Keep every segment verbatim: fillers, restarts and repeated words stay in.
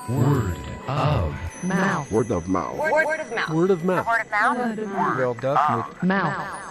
Word of mouth. Word of mouth. Word, word of mouth. Word of mouth. Word of mouth. Word of mouth. Word of Mouth.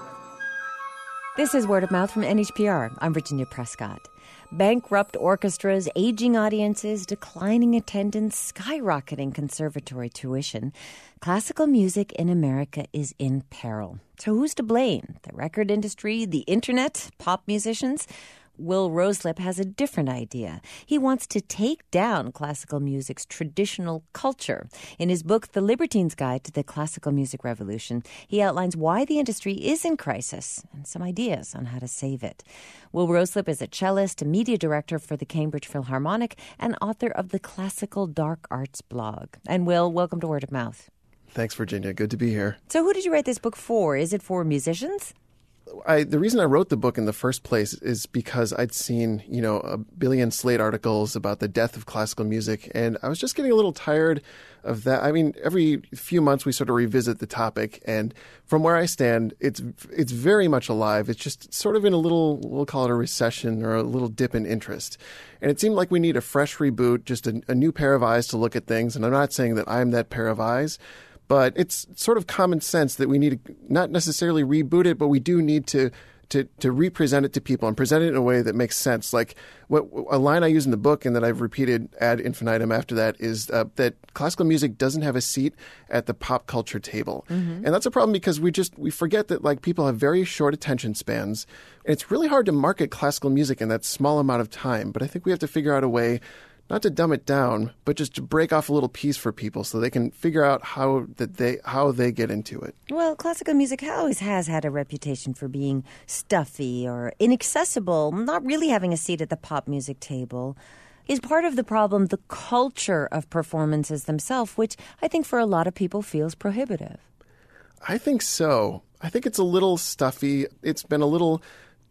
This is Word of Mouth from N H P R. I'm Virginia Prescott. Bankrupt orchestras, aging audiences, declining attendance, skyrocketing conservatory tuition. Classical music in America is in peril. So who's to blame? The record industry, the internet, pop musicians? Will Roslip has a different idea. He wants to take down classical music's traditional culture. In his book, The Libertine's Guide to the Classical Music Revolution, he outlines why the industry is in crisis and some ideas on how to save it. Will Roslip is a cellist, a media director for the Cambridge Philharmonic, and author of the Classical Dark Arts blog. And Will, welcome to Word of Mouth. Thanks, Virginia. Good to be here. So who did you write this book for? Is it for musicians? I, the reason I wrote the book in the first place is because I'd seen, you know, a billion Slate articles about the death of classical music, and I was just getting a little tired of that. I mean, every few months we sort of revisit the topic, and from where I stand, it's it's very much alive. It's just sort of in a little, we'll call it a recession or a little dip in interest. And it seemed like we need a fresh reboot, just a, a new pair of eyes to look at things, and I'm not saying that I'm that pair of eyes. But it's sort of common sense that we need to not necessarily reboot it, but we do need to to to represent it to people and present it in a way that makes sense. Like what a line I use in the book and that I've repeated ad infinitum after that is uh, that classical music doesn't have a seat at the pop culture table. Mm-hmm. And that's a problem because we just we forget that like people have very short attention spans. And it's really hard to market classical music in that small amount of time. But I think we have to figure out a way not to dumb it down, but just to break off a little piece for people so they can figure out how that they how they get into it. Well, classical music always has had a reputation for being stuffy or inaccessible, not really having a seat at the pop music table. Is part of the problem the culture of performances themselves, which I think for a lot of people feels prohibitive? I think so. I think it's a little stuffy. It's been a little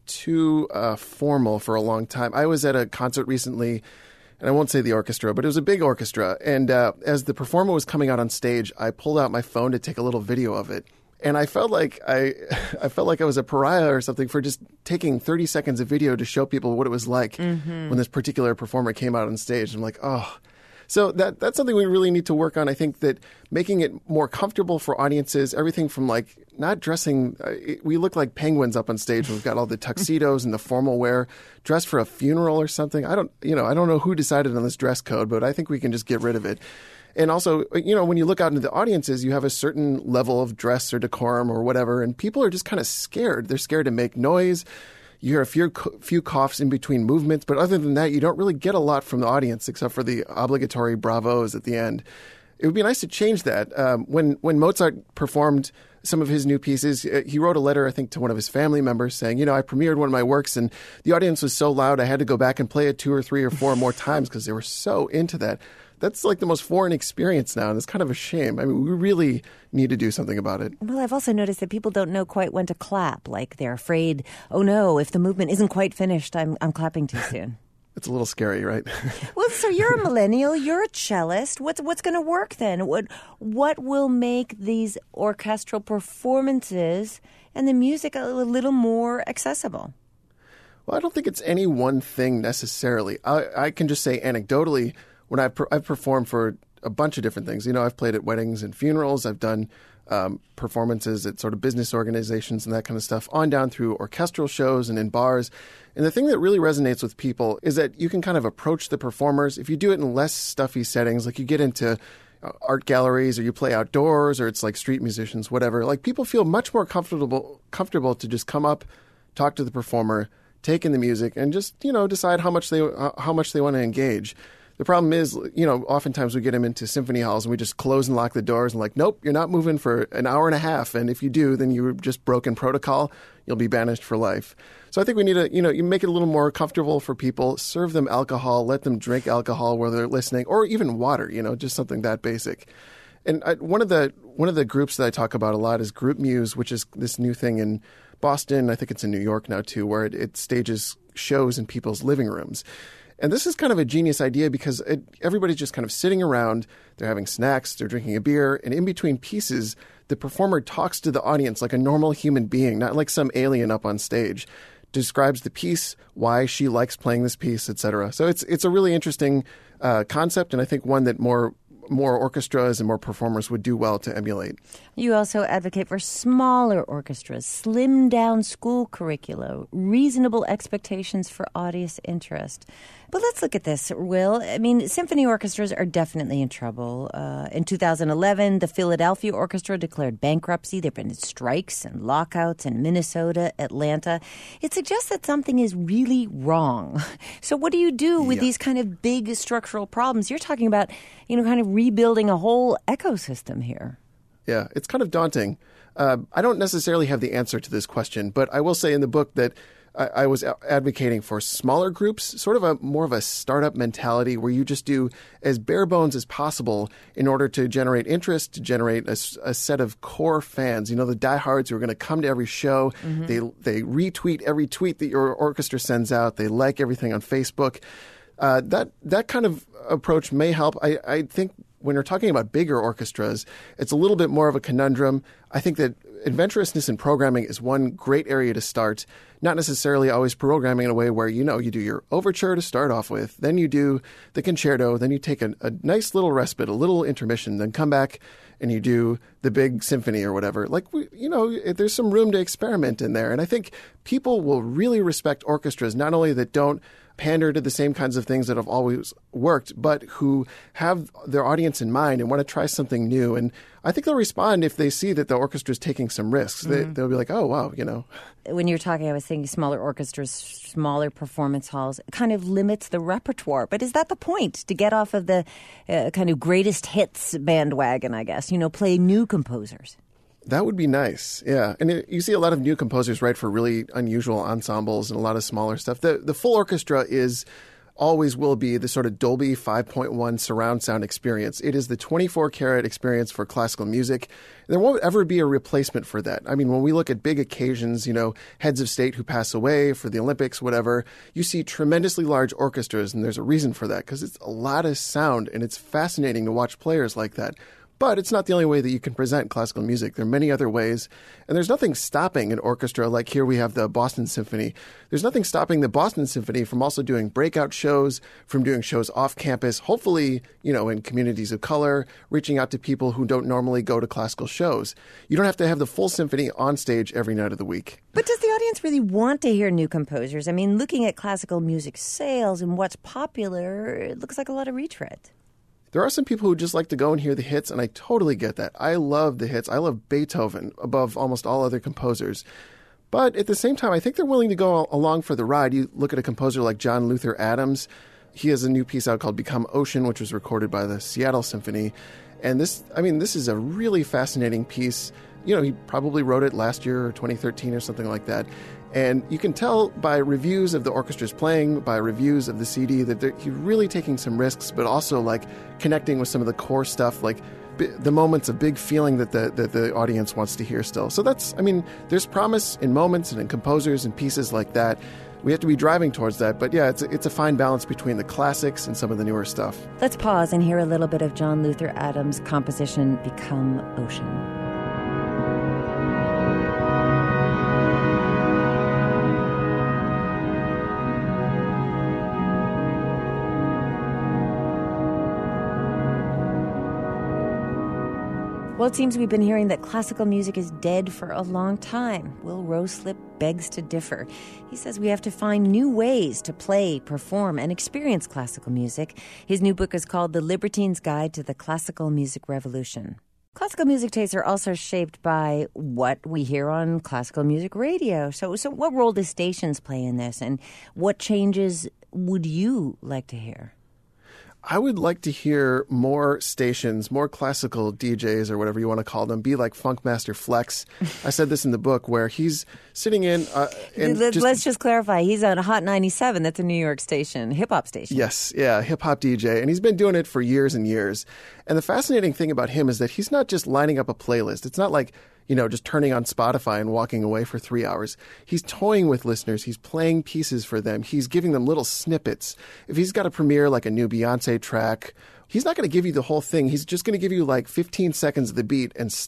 too uh, formal for a long time. I was at a concert recently, and I won't say the orchestra, but it was a big orchestra. And uh, as the performer was coming out on stage, I pulled out my phone to take a little video of it. And I felt like I I felt like I was a pariah or something for just taking thirty seconds of video to show people what it was like mm-hmm. when this particular performer came out on stage. I'm like, oh. So that that's something we really need to work on. I think that making it more comfortable for audiences, everything from like not dressing, uh, it, we look like penguins up on stage. We've got all the tuxedos and the formal wear, dressed for a funeral or something. I don't, you know, I don't know who decided on this dress code, but I think we can just get rid of it. And also, you know, when you look out into the audiences, you have a certain level of dress or decorum or whatever, and people are just kind of scared. They're scared to make noise. You hear a few, few coughs in between movements, but other than that, you don't really get a lot from the audience except for the obligatory bravos at the end. It would be nice to change that. Um, when when Mozart performed some of his new pieces, he wrote a letter, I think, to one of his family members saying, you know, I premiered one of my works and the audience was so loud I had to go back and play it two or three or four more times because they were so into that. That's like the most foreign experience now, and it's kind of a shame. I mean, we really need to do something about it. Well, I've also noticed that people don't know quite when to clap. Like they're afraid, oh no, if the movement isn't quite finished, I'm I'm clapping too soon. It's a little scary, right? Well, so you're a millennial, you're a cellist. What's what's going to work then? What what will make these orchestral performances and the music a little more accessible? Well, I don't think it's any one thing necessarily. I, I can just say anecdotally, when I've, per- I've performed for a bunch of different things. You know, I've played at weddings and funerals. I've done um, performances at sort of business organizations and that kind of stuff, on down through orchestral shows and in bars. And the thing that really resonates with people is that you can kind of approach the performers. If you do it in less stuffy settings, like you get into uh, art galleries or you play outdoors or it's like street musicians, whatever, like people feel much more comfortable comfortable to just come up, talk to the performer, take in the music, and just, you know, decide how much they uh, how much they want to engage. The problem is, you know, oftentimes we get them into symphony halls and we just close and lock the doors and like, nope, you're not moving for an hour and a half. And if you do, then you've just broken protocol. You'll be banished for life. So I think we need to, you know, you make it a little more comfortable for people, serve them alcohol, let them drink alcohol while they're listening, or even water, you know, just something that basic. And I, one of the one of the groups that I talk about a lot is Group Muse, which is this new thing in Boston. I think it's in New York now, too, where it, it stages shows in people's living rooms. And this is kind of a genius idea because it, everybody's just kind of sitting around, they're having snacks, they're drinking a beer, and in between pieces, the performer talks to the audience like a normal human being, not like some alien up on stage. describes the piece, why she likes playing this piece, et cetera. So it's it's a really interesting uh, concept, and I think one that more more orchestras and more performers would do well to emulate. You also advocate for smaller orchestras, slimmed down school curricula, reasonable expectations for audience interest. But let's look at this, Will. I mean, symphony orchestras are definitely in trouble. Uh, in two thousand eleven, the Philadelphia Orchestra declared bankruptcy. There have been strikes and lockouts in Minnesota, Atlanta. It suggests that something is really wrong. So what do you do with yeah. these kind of big structural problems? You're talking about, you know, kind of rebuilding a whole ecosystem here. Yeah, it's kind of daunting. Uh, I don't necessarily have the answer to this question, but I will say in the book that I, I was advocating for smaller groups, sort of a more of a startup mentality where you just do as bare bones as possible in order to generate interest, to generate a, a set of core fans. You know, the diehards who are going to come to every show. Mm-hmm. They they retweet every tweet that your orchestra sends out. They like everything on Facebook. Uh, that that kind of approach may help. I, I think when we're talking about bigger orchestras, it's a little bit more of a conundrum. I think that adventurousness in programming is one great area to start, not necessarily always programming in a way where, you know, you do your overture to start off with, then you do the concerto, then you take a, a nice little respite, a little intermission, then come back and you do the big symphony or whatever. Like, we, you know, there's some room to experiment in there. And I think people will really respect orchestras, not only that don't pander to the same kinds of things that have always worked, but who have their audience in mind and want to try something new. And I think they'll respond if they see that the orchestra is taking some risks. Mm-hmm. They, they'll be like, oh, wow, you know. When you're talking, I was thinking smaller orchestras, smaller performance halls, kind of limits the repertoire. But is that the point, to get off of the uh, kind of greatest hits bandwagon, I guess, you know, play new composers? That would be nice, yeah. And it, you see a lot of new composers write for really unusual ensembles and a lot of smaller stuff. The the full orchestra is always will be the sort of Dolby five point one surround sound experience. It is the twenty-four karat experience for classical music. There won't ever be a replacement for that. I mean, when we look at big occasions, you know, heads of state who pass away for the Olympics, whatever, you see tremendously large orchestras, and there's a reason for that because it's a lot of sound, and it's fascinating to watch players like that. But it's not the only way that you can present classical music. There are many other ways. And there's nothing stopping an orchestra, like here we have the Boston Symphony. There's nothing stopping the Boston Symphony from also doing breakout shows, from doing shows off campus, hopefully, you know, in communities of color, reaching out to people who don't normally go to classical shows. You don't have to have the full symphony on stage every night of the week. But does the audience really want to hear new composers? I mean, looking at classical music sales and what's popular, it looks like a lot of retread. There are some people who just like to go and hear the hits, and I totally get that. I love the hits. I love Beethoven above almost all other composers. But at the same time, I think they're willing to go along for the ride. You look at a composer like John Luther Adams. He has a new piece out called Become Ocean, which was recorded by the Seattle Symphony. And this, I mean, this is a really fascinating piece. You know, he probably wrote it last year or twenty thirteen or something like that. And you can tell by reviews of the orchestra's playing, by reviews of the C D, that he's really taking some risks, but also like connecting with some of the core stuff, like b- the moments of big feeling that the that the audience wants to hear still. So that's, I mean, there's promise in moments and in composers and pieces like that. We have to be driving towards that. But yeah, it's a, it's a fine balance between the classics and some of the newer stuff. Let's pause and hear a little bit of John Luther Adams' composition, Become Ocean. Well, it seems we've been hearing that classical music is dead for a long time. Will Roslip begs to differ. He says we have to find new ways to play, perform, and experience classical music. His new book is called The Libertine's Guide to the Classical Music Revolution. Classical music tastes are also shaped by what we hear on classical music radio. So, so what role do stations play in this, and what changes would you like to hear? I would like to hear more stations, more classical D Js or whatever you want to call them, be like Funkmaster Flex. I said this in the book where he's sitting in... Uh, and Let's just, just, just clarify. He's on Hot ninety-seven. That's a New York station, hip-hop station. Yes, yeah, hip-hop D J. And he's been doing it for years and years. And the fascinating thing about him is that he's not just lining up a playlist. It's not like, you know, just turning on Spotify and walking away for three hours. He's toying with listeners. He's playing pieces for them. He's giving them little snippets. If he's got a premiere like a new Beyonce track, he's not going to give you the whole thing. He's just going to give you like fifteen seconds of the beat and stop.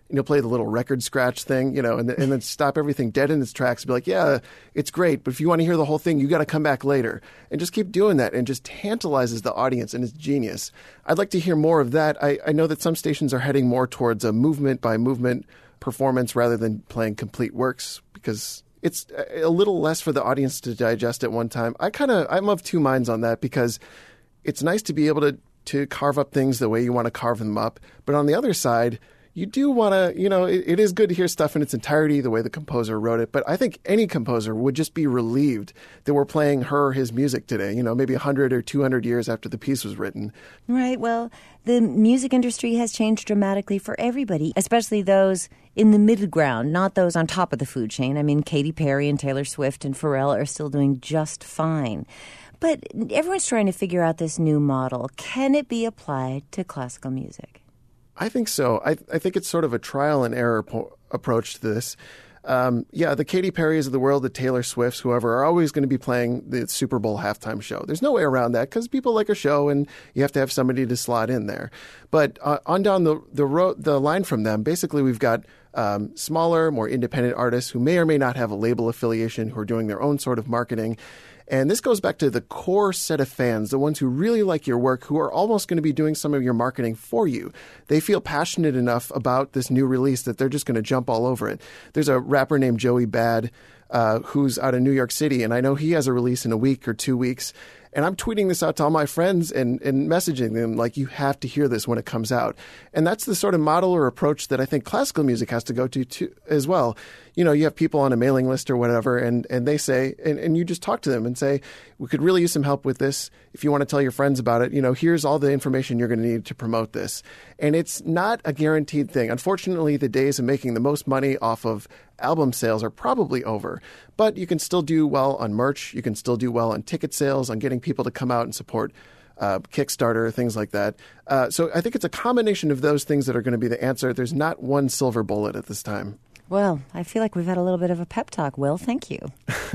and he'll play the little record scratch thing, you know, and, and then stop everything dead in its tracks and be like, yeah, it's great, but if you want to hear the whole thing, you got to come back later. And just keep doing that and just tantalizes the audience, and it's genius. I'd like to hear more of that. I, I know that some stations are heading more towards a movement by movement performance rather than playing complete works because it's a little less for the audience to digest at one time. I kind of, I'm of two minds on that because it's nice to be able to, to carve up things the way you want to carve them up. But on the other side, you do want to, you know, it, it is good to hear stuff in its entirety, the way the composer wrote it. But I think any composer would just be relieved that we're playing her, his music today, you know, maybe one hundred or two hundred years after the piece was written. Right. Well, the music industry has changed dramatically for everybody, especially those in the middle ground, not those on top of the food chain. I mean, Katy Perry and Taylor Swift and Pharrell are still doing just fine. But everyone's trying to figure out this new model. Can it be applied to classical music? I think so. I, I think it's sort of a trial and error po- approach to this. Um, yeah, the Katy Perrys of the world, the Taylor Swifts, whoever, are always going to be playing the Super Bowl halftime show. There's no way around that because people like a show and you have to have somebody to slot in there. But uh, on down the the, road, the line from them, basically we've got um, smaller, more independent artists who may or may not have a label affiliation, who are doing their own sort of marketing. And this goes back to the core set of fans, the ones who really like your work, who are almost going to be doing some of your marketing for you. They feel passionate enough about this new release that they're just going to jump all over it. There's a rapper named Joey Bad uh, who's out of New York City, and I know he has a release in a week or two weeks. And I'm tweeting this out to all my friends and, and messaging them like, you have to hear this when it comes out. And that's the sort of model or approach that I think classical music has to go to too, as well. You know, you have people on a mailing list or whatever, and, and they say, and, and you just talk to them and say, we could really use some help with this. If you want to tell your friends about it, you know, here's all the information you're going to need to promote this. And it's not a guaranteed thing. Unfortunately, the days of making the most money off of album sales are probably over. But you can still do well on merch. You can still do well on ticket sales, on getting people to come out and support uh, Kickstarter, things like that. Uh, so I think it's a combination of those things that are going to be the answer. There's not one silver bullet at this time. Well, I feel like we've had a little bit of a pep talk, Will. Thank you.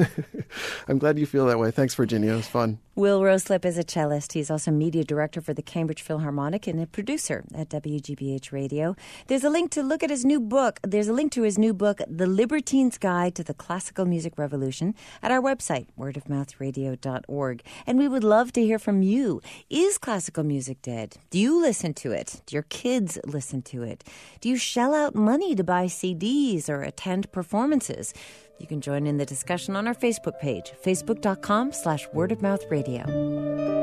I'm glad you feel that way. Thanks, Virginia. It was fun. Will Roslip is a cellist. He's also media director for the Cambridge Philharmonic and a producer at W G B H Radio. There's a link to look at his new book. There's a link to his new book, The Libertine's Guide to the Classical Music Revolution, at our website, word of mouth radio dot org. And we would love to hear from you. Is classical music dead? Do you listen to it? Do your kids listen to it? Do you shell out money to buy C Ds or attend performances? You can join in the discussion on our Facebook page, facebook dot com slash word of mouth radio.